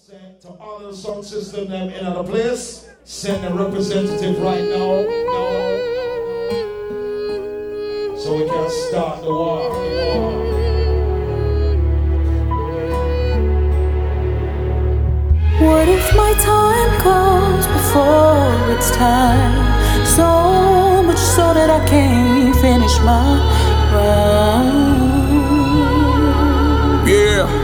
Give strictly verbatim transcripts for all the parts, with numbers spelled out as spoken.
To all the sound system them in other place, send a representative right now, now, so we can start the war. The war. What if my time comes before it's time? So much so that I can't finish my round. Yeah.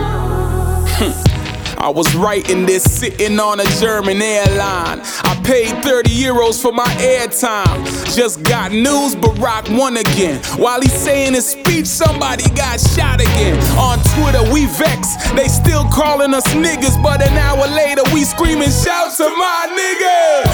I was writing this sitting on a German airline. I paid thirty euros for my airtime. Just got news, Barack won again. While he's saying his speech, somebody got shot again. On Twitter, we vex. They still calling us niggas, but an hour later, we screaming, shout to my niggas.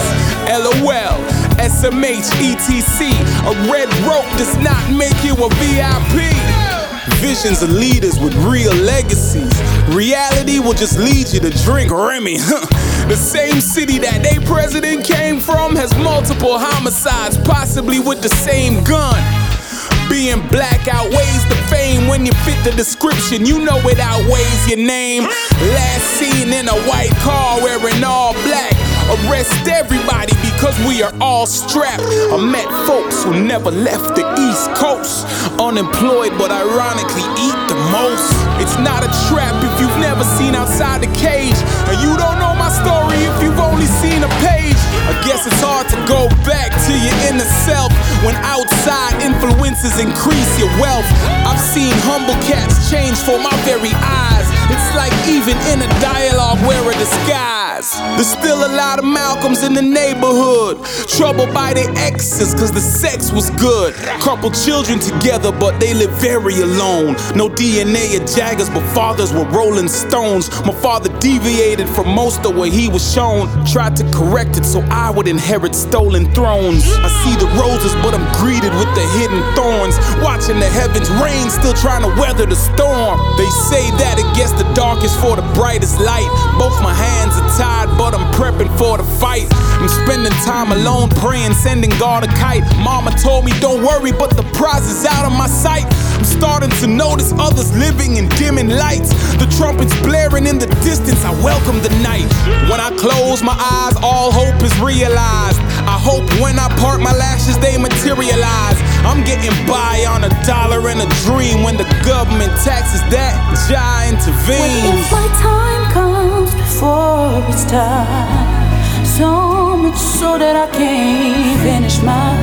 LOL, S M H, E T C. A red rope does not make you a V I P. Visions of leaders with real legacies. Reality will just lead you to drink Remy. The same city that their president came from has multiple homicides, possibly with the same gun. Being black outweighs the fame. When you fit the description, you know it outweighs your name. Last seen in a white car wearing all black. Arrest everybody because we are all strapped. I met folks who never left the East Coast. Unemployed but ironically eat the most. It's not a trap if you've never seen outside the cage. And you don't know my story if you've only seen a page. I guess it's hard to go back to your inner self when outside influences increase your wealth. I've seen humble cats change for my very eyes. It's like even in a dialogue wear a disguise. There's still a lot of Malcolms in the neighborhood, troubled by their exes cause the sex was good. Couple children together but they live very alone. No D N A of Jaggers but fathers were Rolling Stones. My father deviated from most of what he was shown. Tried to correct it so I would inherit stolen thrones. I see the roses but I'm greeted with the hidden thorns. Watching the heavens rain, still trying to weather the storm. They say that it gets the darkest for the brightest light. Both my hands are tied but I'm prepping for the fight. I'm spending time alone praying, sending God a kite. Mama told me don't worry but the prize is out of my sight. I'm starting to notice others living in dimming lights. The trumpets blaring in the distance, I welcome the night. When I close my eyes, all hope is realized. I hope when I part my lashes, they materialize. I'm getting by on a dollar and a dream. When the government taxes that, Jah intervenes. What if my time comes before it's time? So much so that I can't finish my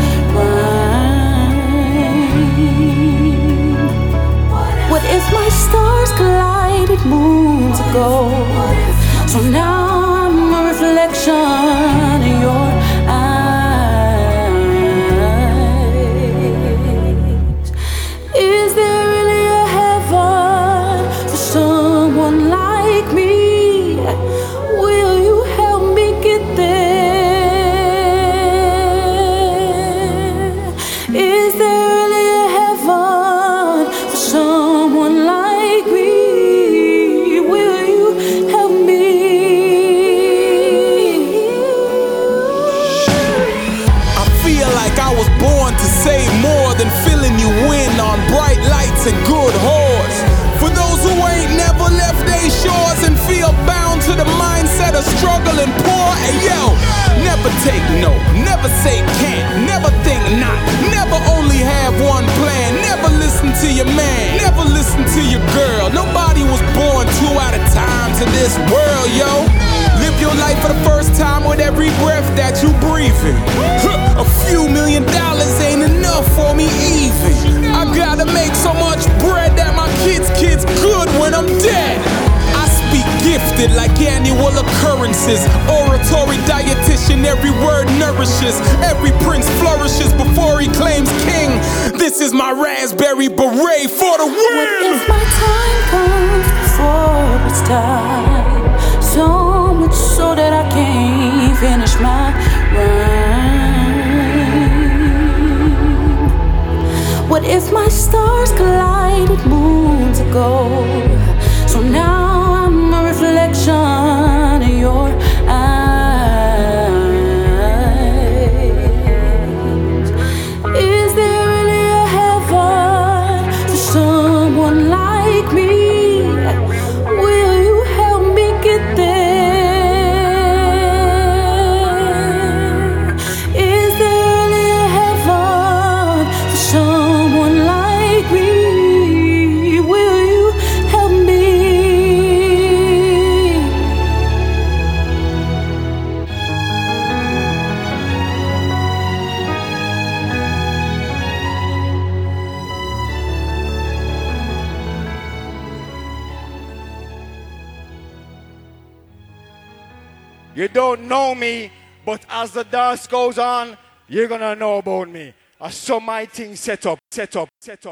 rhyme. What if my stars collided moons ago? So now I'm a reflection in your eyes. Is there really a heaven for someone like me? Will you help me get there? Is there really a heaven for someone like me? Will you help me? I feel like I was born to say more than filling you in on bright lights and good whores. For those who ain't never left they shores and feel bound to the mindset of struggling poor. And yo, never take no, never say can't, never think not, never only have one plan, never listen to your man, never listen to your girl. Nobody was born two at a time to this world, yo. Live your life for the first time with every breath that you breathing. A few million dollars ain't enough for me even. I gotta make so much bread that my kids' kids good when I'm dead. I speak gifted like annual occurrences. Oratory dietitian, every word nourishes. Every prince flourishes before he claims king. This is my raspberry beret for the win. What if my time comes before it's time? So much so that I can't finish my rhyme. What if my stars collided moons ago? So now I'm a reflection in your eyes. Is there really a heaven for someone like me? Will you help me get there? You don't know me, but as the dance goes on, you're gonna know about me. I saw my thing set up, set up, set up.